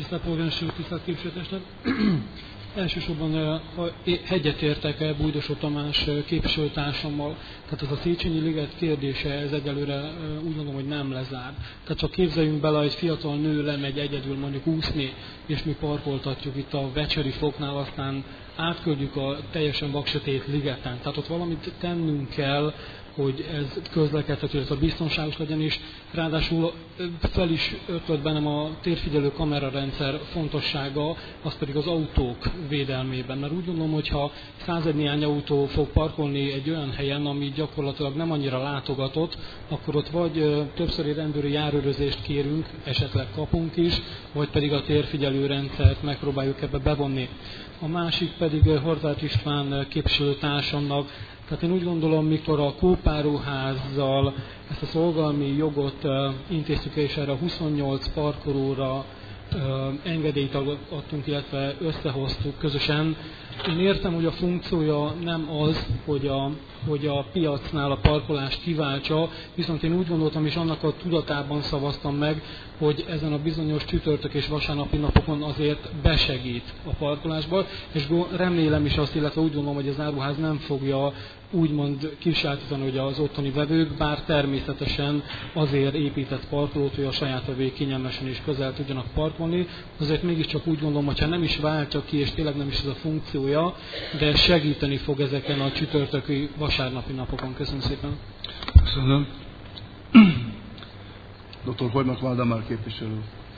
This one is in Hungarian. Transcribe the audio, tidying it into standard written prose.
tisztelt polgármester, tisztelt képviselőtestület. Elsősorban egyetértek Bújdosó Tamás képviselőtársammal, tehát ez a Széchenyi liget kérdése, ez egyelőre úgy gondolom, hogy nem lezár. Tehát csak képzeljünk bele, egy fiatal nő lemegy egyedül mondjuk úszni, és mi parkoltatjuk itt a Vecseri foknál, aztán átküldjük a teljesen vaksötét ligeten. Tehát ott valamit tennünk kell, hogy ez közlekedhető, ez a biztonságos legyen, és ráadásul fel is ötlött bennem a térfigyelő kamerarendszer fontossága, az pedig az autók védelmében. Mert úgy gondolom, hogyha 101 néhány autó fog parkolni egy olyan helyen, ami gyakorlatilag nem annyira látogatott, akkor ott vagy többszöri rendőri járőrözést kérünk, esetleg kapunk is, vagy pedig a térfigyelő rendszert megpróbáljuk ebbe bevonni. A másik pedig Horváth István képviselőtársamnak, tehát én úgy gondolom, mikor a kópáruházzal ezt a szolgálmi jogot intéztük, és erre a 28 parkolóra engedélyt adtunk, illetve összehoztuk közösen. Én értem, hogy a funkciója nem az, hogy a piacnál a parkolást kiváltsa, viszont én úgy gondoltam, és annak a tudatában szavaztam meg, hogy ezen a bizonyos csütörtök és vasárnapi napokon azért besegít a parkolásba, és remélem is azt, illetve úgy gondolom, hogy az áruház nem fogja úgymond kisátítani, hogy az ottani vevők, bár természetesen azért épített parkolót, hogy a saját vevők kényelmesen és közel tudjanak parkolni. Azért mégiscsak úgy gondolom, hogyha nem is váltja ki, és tényleg nem is ez a funkciója, de segíteni fog ezeken a csütörtöki, vasárnapi napokon. Köszönöm szépen. Köszönöm. Dr. Hajnok Valdemár képviselő.